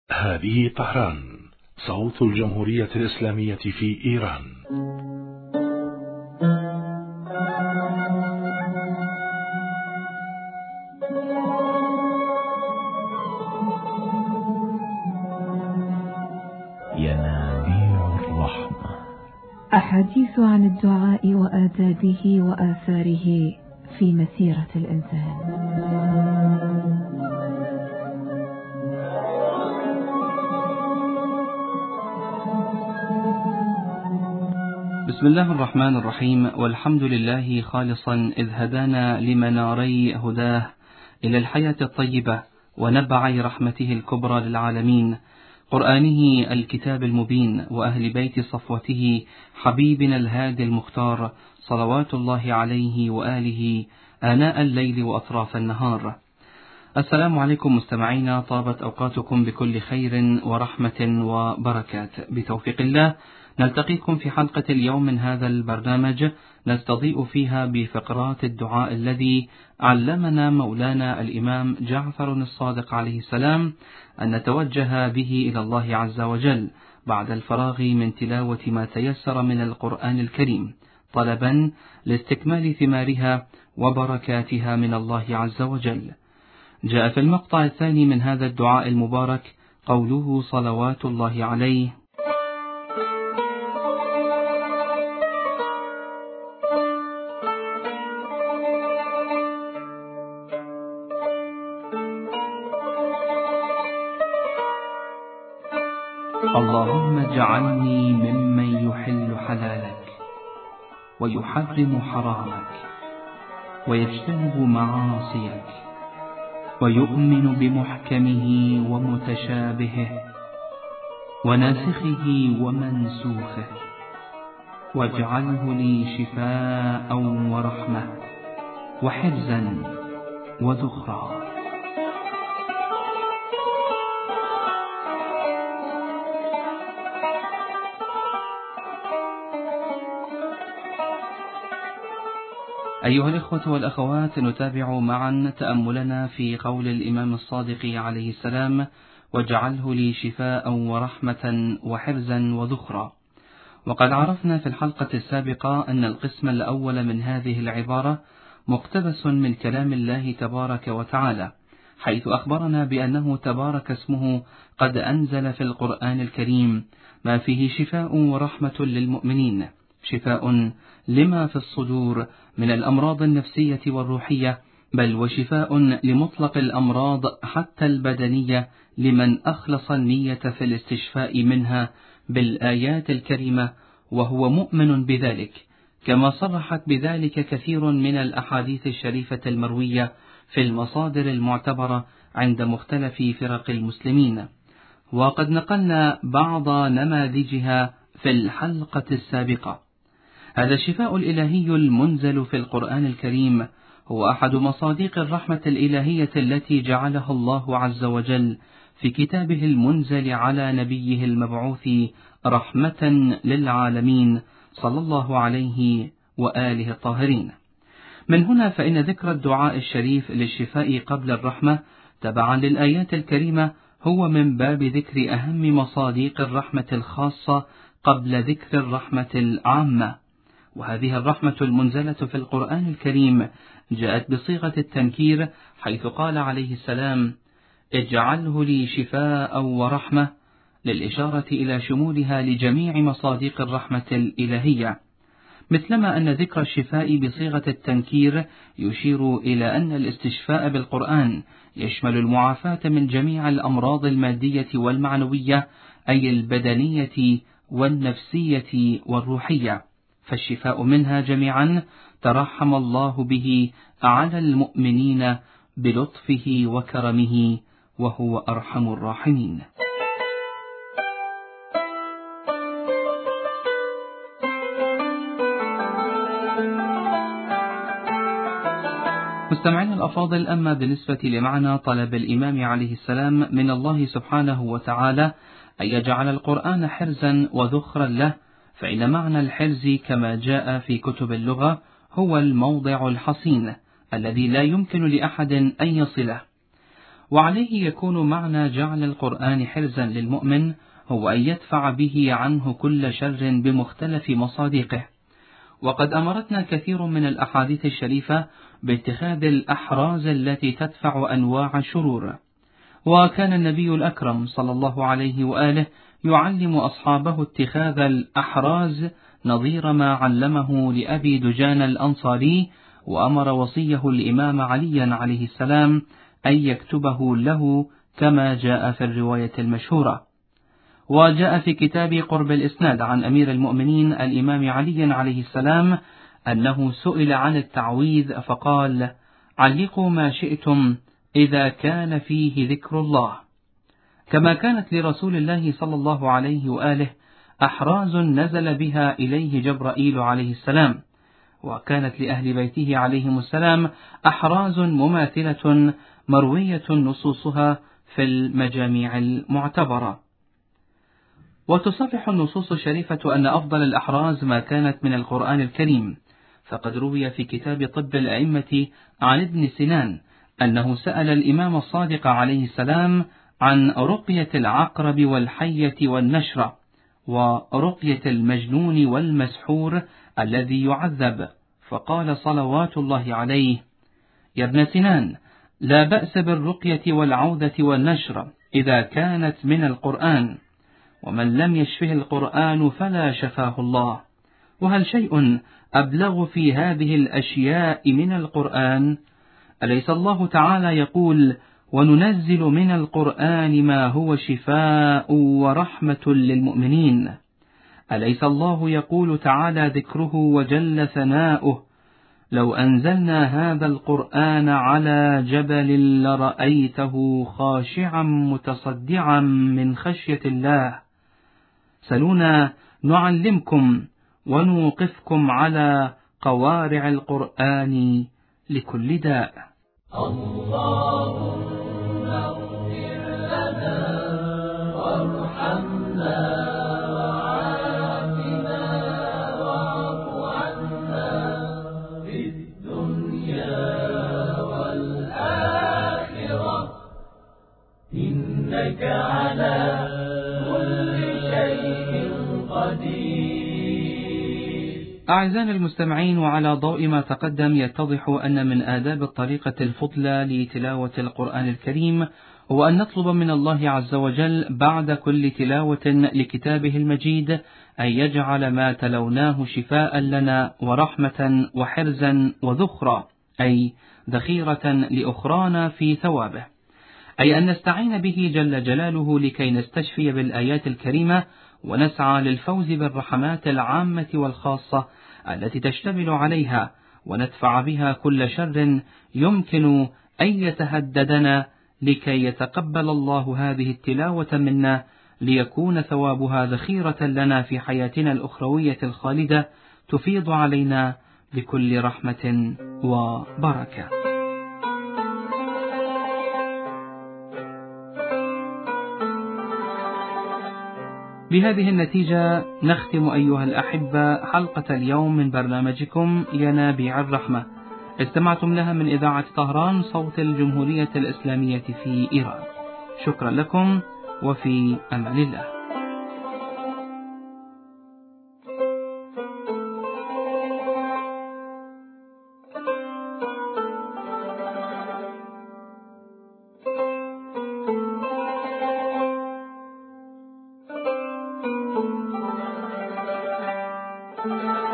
هذه طهران، صوت الجمهورية الإسلامية في إيران. ينابيع الرحمة، أحاديث عن الدعاء وآدابه وآثاره في مسيرة الإنسان. بسم الله الرحمن الرحيم، والحمد لله خالصا إذ هدانا لمناري هداه إلى الحياة الطيبة ونبعي رحمته الكبرى للعالمين، قرآنه الكتاب المبين، وأهل بيت صفوته حبيبنا الهادي المختار، صلوات الله عليه وآله آناء الليل وأطراف النهار. السلام عليكم مستمعينا، طابت أوقاتكم بكل خير ورحمة وبركات. بتوفيق الله نلتقيكم في حلقة اليوم من هذا البرنامج، نستضيء فيها بفقرات الدعاء الذي علمنا مولانا الإمام جعفر الصادق عليه السلام أن نتوجه به إلى الله عز وجل بعد الفراغ من تلاوة ما تيسر من القرآن الكريم، طلبا لاستكمال ثمارها وبركاتها من الله عز وجل. جاء في المقطع الثاني من هذا الدعاء المبارك قوله صلوات الله عليه: اللهم اجعلني ممن يحل حلالك ويحرم حرامك ويجتنب معاصيك ويؤمن بمحكمه ومتشابهه وناسخه ومنسوخه، واجعله لي شفاء ورحمة وحرزا وذخرا. أيها الإخوة والأخوات، نتابع معا تأملنا في قول الإمام الصادق عليه السلام: واجعله لي شفاء ورحمة وحرزا وذخرا. وقد عرفنا في الحلقة السابقة أن القسم الأول من هذه العبارة مقتبس من كلام الله تبارك وتعالى، حيث أخبرنا بأنه تبارك اسمه قد أنزل في القرآن الكريم ما فيه شفاء ورحمة للمؤمنين، شفاء لما في الصدور من الأمراض النفسية والروحية، بل وشفاء لمطلق الأمراض حتى البدنية لمن أخلص النية في الاستشفاء منها بالآيات الكريمة وهو مؤمن بذلك، كما صرحت بذلك كثير من الأحاديث الشريفة المروية في المصادر المعتبرة عند مختلف فرق المسلمين، وقد نقلنا بعض نماذجها في الحلقة السابقة. هذا الشفاء الإلهي المنزل في القرآن الكريم هو أحد مصادق الرحمة الإلهية التي جعلها الله عز وجل في كتابه المنزل على نبيه المبعوث رحمة للعالمين صلى الله عليه وآله الطاهرين. من هنا فإن ذكر الدعاء الشريف للشفاء قبل الرحمة تبعا للآيات الكريمة هو من باب ذكر أهم مصادق الرحمة الخاصة قبل ذكر الرحمة العامة. وهذه الرحمة المنزلة في القرآن الكريم جاءت بصيغة التنكير، حيث قال عليه السلام: اجعله لي شفاء ورحمة، للإشارة إلى شمولها لجميع مصادق الرحمة الإلهية، مثلما أن ذكر الشفاء بصيغة التنكير يشير إلى أن الاستشفاء بالقرآن يشمل المعافاة من جميع الأمراض المادية والمعنوية، أي البدنية والنفسية والروحية، فالشفاء منها جميعا ترحم الله به على المؤمنين بلطفه وكرمه، وهو أرحم الراحمين. مستمعين الأفاضل، أما بالنسبة لمعنى طلب الإمام عليه السلام من الله سبحانه وتعالى أن يجعل القرآن حرزا وذخرا له، فإن معنى الحرز كما جاء في كتب اللغة هو الموضع الحصين الذي لا يمكن لأحد أن يصله، وعليه يكون معنى جعل القرآن حرزا للمؤمن هو أن يدفع به عنه كل شر بمختلف مصادقه. وقد أمرتنا كثير من الأحاديث الشريفة باتخاذ الأحراز التي تدفع أنواع الشرور، وكان النبي الأكرم صلى الله عليه وآله يعلم أصحابه اتخاذ الأحراز نظير ما علمه لأبي دجان الأنصاري، وأمر وصيه الإمام عليا عليه السلام أن يكتبه له كما جاء في الرواية المشهورة. وجاء في كتاب قرب الإسناد عن أمير المؤمنين الإمام علي عليه السلام أنه سئل عن التعويذ فقال: علقوا ما شئتم إذا كان فيه ذكر الله. كما كانت لرسول الله صلى الله عليه وآله أحراز نزل بها إليه جبرائيل عليه السلام، وكانت لأهل بيته عليهم السلام أحراز مماثلة مروية نصوصها في المجاميع المعتبرة. وتصرح النصوص الشريفة أن أفضل الأحراز ما كانت من القرآن الكريم، فقد روي في كتاب طب الأئمة عن ابن سنان أنه سأل الإمام الصادق عليه السلام عن رقية العقرب والحية والنشرة، ورقية المجنون والمسحور الذي يعذب، فقال صلوات الله عليه: يا ابن سنان، لا بأس بالرقية والعوذة والنشر إذا كانت من القرآن، ومن لم يشفه القرآن فلا شفاه الله. وهل شيء أبلغ في هذه الأشياء من القرآن؟ أليس الله تعالى يقول: وننزل من القرآن ما هو شفاء ورحمة للمؤمنين؟ أليس الله يقول تعالى ذكره وجل ثناؤه: لو أنزلنا هذا القرآن على جبل لرأيته خاشعا متصدعا من خشية الله. سلونا نعلمكم ونوقفكم على قوارع القرآن لكل داء. اللهم اغفر لنا وارحمنا وعافنا واعف عنا في الدنيا والآخرة، إنك على كل شيء قدير. أعزائنا المستمعين، وعلى ضوء ما تقدم يتضح أن من آداب الطريقة الفضلى لتلاوة القرآن الكريم هو أن نطلب من الله عز وجل بعد كل تلاوة لكتابه المجيد أن يجعل ما تلوناه شفاء لنا ورحمة وحرزا وذخرا، أي ذخيرة لأخرانا في ثوابه، أي أن نستعين به جل جلاله لكي نستشفي بالآيات الكريمة ونسعى للفوز بالرحمات العامة والخاصة التي تشتمل عليها، وندفع بها كل شر يمكن أن يتهددنا، لكي يتقبل الله هذه التلاوة منا، ليكون ثوابها ذخيرة لنا في حياتنا الأخروية الخالدة، تفيض علينا بكل رحمة وبركة. بهذه النتيجة نختم أيها الأحبة حلقة اليوم من برنامجكم ينابيع الرحمة، استمعتم لها من إذاعة طهران صوت الجمهورية الإسلامية في إيران. شكرا لكم، وفي أمان الله. Thank you.